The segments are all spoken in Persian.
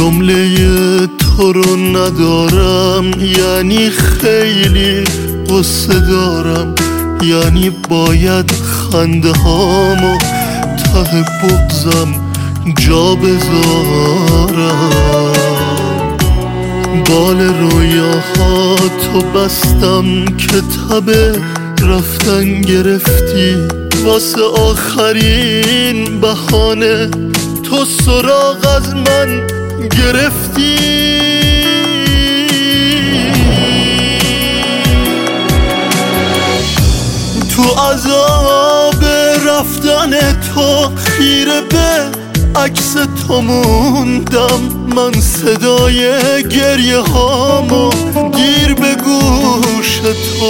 جمله تو رو ندارم یعنی خیلی قصه دارم، یعنی باید خنده هامو ته بغزم جا بذارم. بال رویاها تو بستم که تب رفتن گرفتی، واسه آخرین بهانه تو سراغ از من گرفتی. تو عذاب رفتن تو خیره به عکس تو موندم، من صدای گریه هامو دیر به گوش تو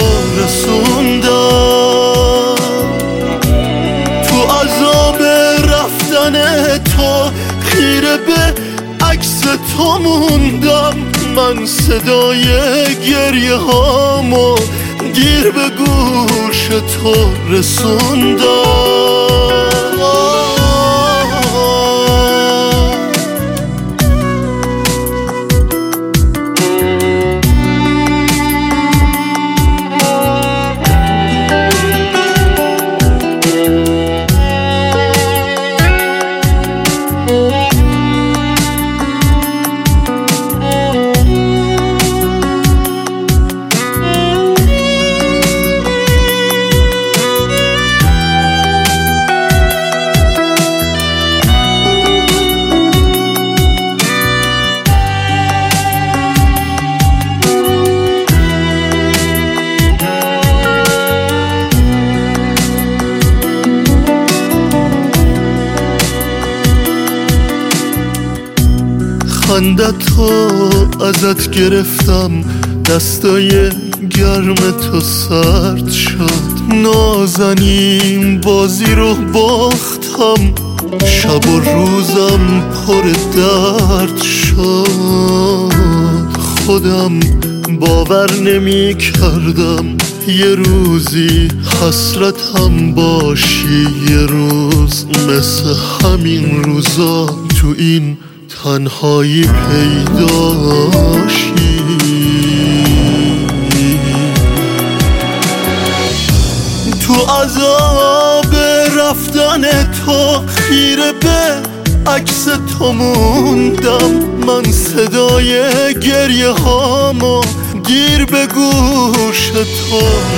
رسوندم. تو عذاب رفتن تو خیره به عکس تو موندم، من صدای گریه هامو دیر به گوش تو رسوندم. خندتو ازت گرفتم، دستای گرم تو سرد شد، نازنین بازی رو باختم، شب و روزم پر درد شد. خودم باور نمی کردم یه روزی حسرتم باشی، یه روز مثل همین روزا تو این تنهایی پیداشی. تو عذاب رفتن تو خیره به عکس تو موندم، من صدای گریه هامو دیر به گوش تو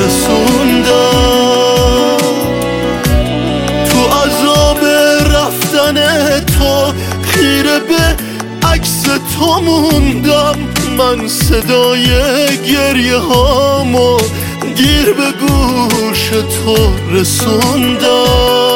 رسوندم. تو عذاب رفتن تو خیره به عکس تو موندم، من صدای گریه هامو دیر به گوش تو رسوندم.